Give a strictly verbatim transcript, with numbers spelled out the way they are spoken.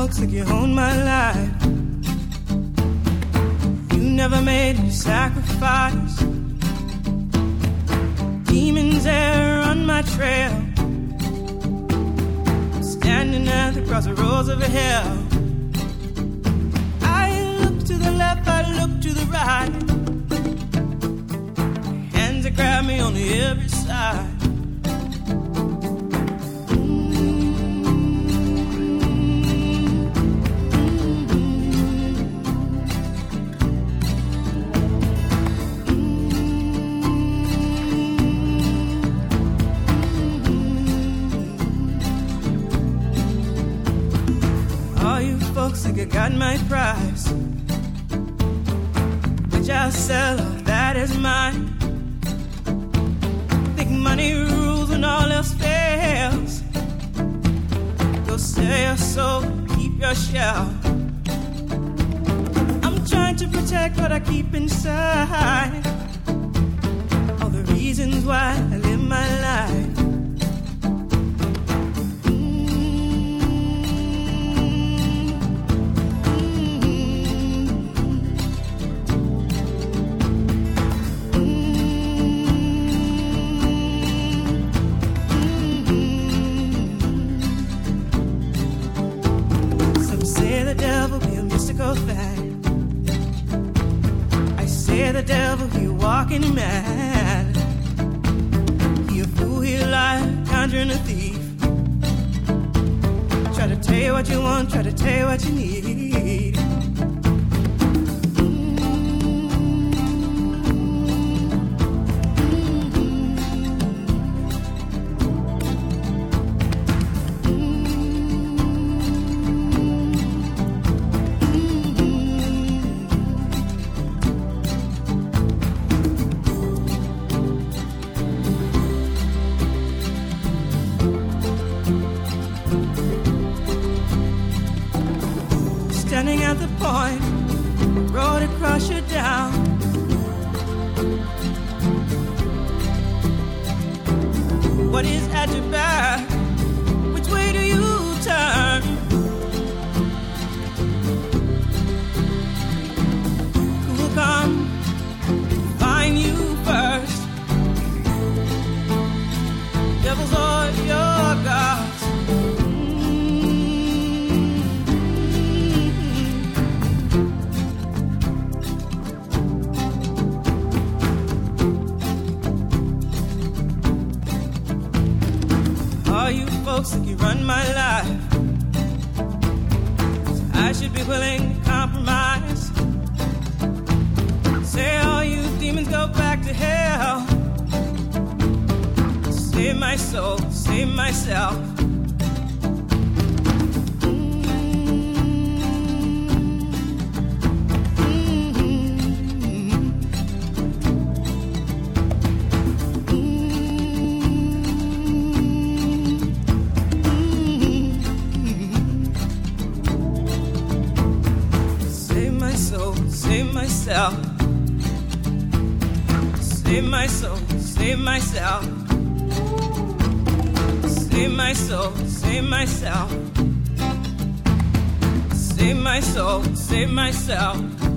folks like you own my life. You never made any sacrifice. Demons there on my trail, standing at the crossroads of hell. I look to the left, I look to the right. Hands that grab me on every side. Folks think I got my price, which I'll sell, all that is mine. Think money rules when all else fails. Go sell your soul, keep your shell. I'm trying to protect what I keep inside, all the reasons why I live my life. I say the devil, he walking mad. He a fool, he a liar, conjuring a thief. Try to tell you what you want, try to tell you what you need. Standing at the point, road to crush you down. What is at your back? Which way do you turn? Who will come find you first? Devils are your gods. Folks think you run my life, so I should be willing to compromise. Say all you demons go back to hell. Save my soul, save myself. Save myself. Save my soul, save myself. Save my soul, save myself. Save my soul, save myself.